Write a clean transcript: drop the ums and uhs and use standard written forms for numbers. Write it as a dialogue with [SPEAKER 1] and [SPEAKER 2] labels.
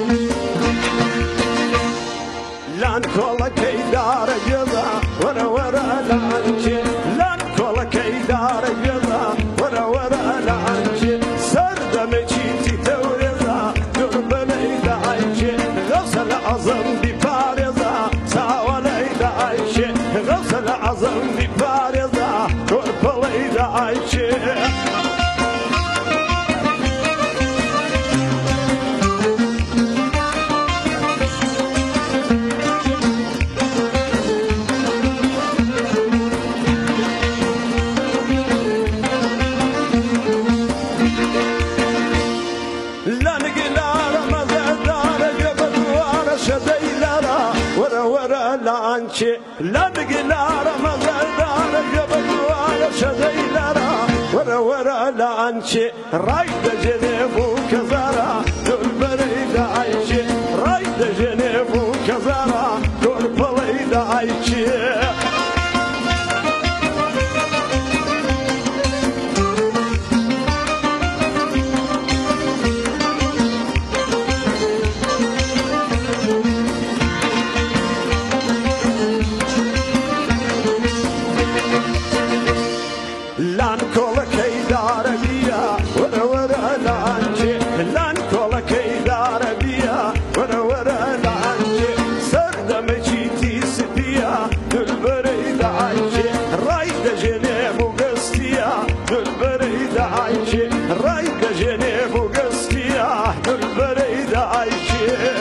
[SPEAKER 1] لان كولا كيدار جدا ورا ورا لانشي لان كولا كيدار جدا ورا ورا لانشي سرد مجيتي توريزا قربني دايشي غسل عظم ببارزا ساولي دايشي غسل عظم ببارزا قربني دايشي لانشي لنقلار مغدار جبدوار شديلارا ورا ورا لانشي رايد جنيفو كزارا دول بريد عايشي رايد جنيفو كزارا دول بريد عايشي لان كولا كيدار بيا ورا ورا لانشي لان كولا كيدار بيا ورا ورا لانشي سرد مجيتي سبيا دل بريد عايشي رايد جنيف وقستيا دل بريد عايشي رايد جنيف وقستيا دل بريد عايشي